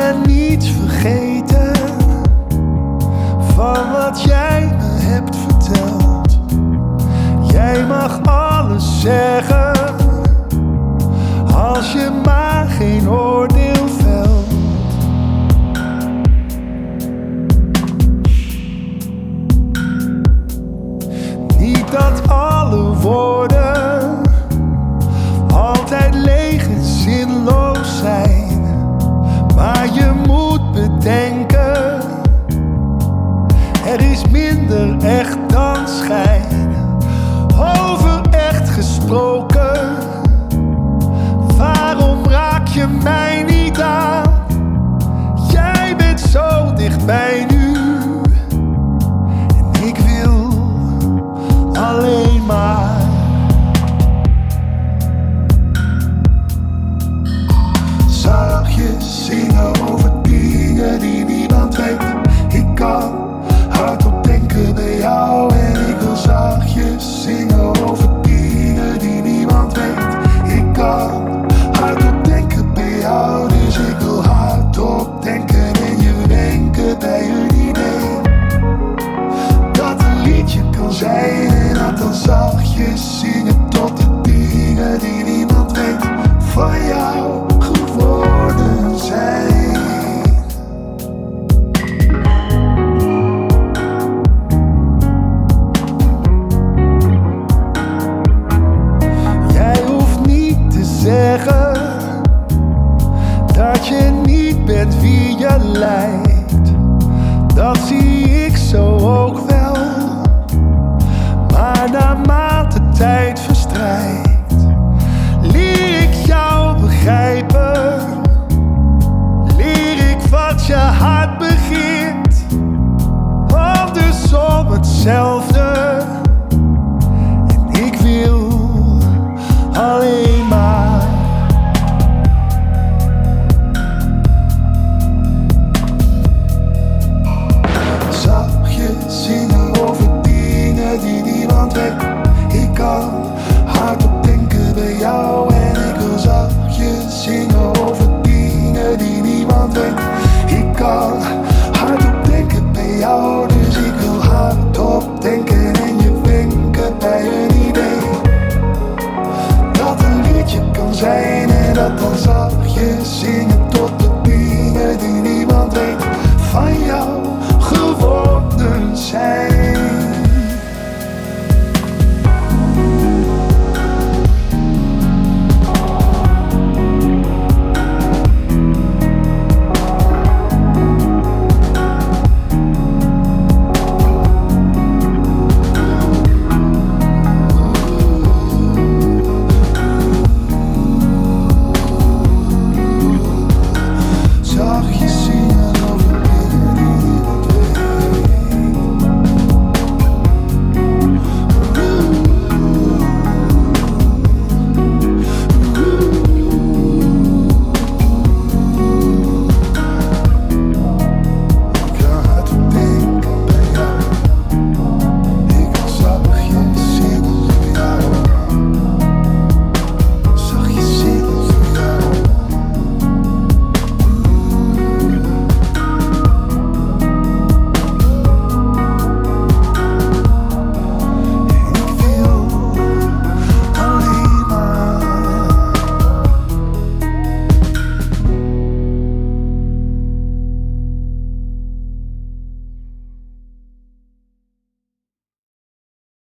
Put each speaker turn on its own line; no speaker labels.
ben niets vergeten van wat jij me hebt verteld. Jij mag alles zeggen als je maar geen oordeel velt. Niet dat alle woorden altijd leeg en zinloos zijn, maar je moet bedenken, er is minder echt dan schijn. Over echt gesproken, waarom raak je mij niet aan? Jij bent zo dichtbij nu en ik wil alleen maar zachtjes zingen over dingen die niemand weet. Ik kan hardop denken bij jou en ik wil zachtjes zingen over dingen die niemand weet. Ik kan hardop denken bij jou, dus ik wil hardop denken en je wenken bij een idee dat een liedje kan zijn en dat dan zachtjes zingen tot de dingen die niemand weet van jou geworden zijn. Jij hoeft niet te zeggen dat je niet bent wie je lijkt. Dat zie